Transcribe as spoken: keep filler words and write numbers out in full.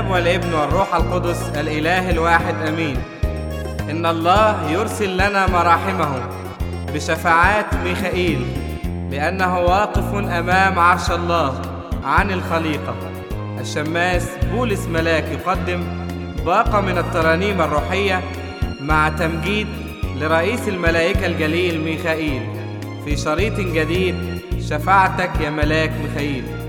الآب والابن والروح القدس الإله الواحد أمين. إن الله يرسل لنا مراحمه بشفاعات ميخائيل، لأنه واقف أمام عرش الله عن الخليقة. الشماس بولس ملاك يقدم باقة من الترانيم الروحية مع تمجيد لرئيس الملائكة الجليل ميخائيل في شريط جديد، شفاعتك يا ملاك ميخائيل.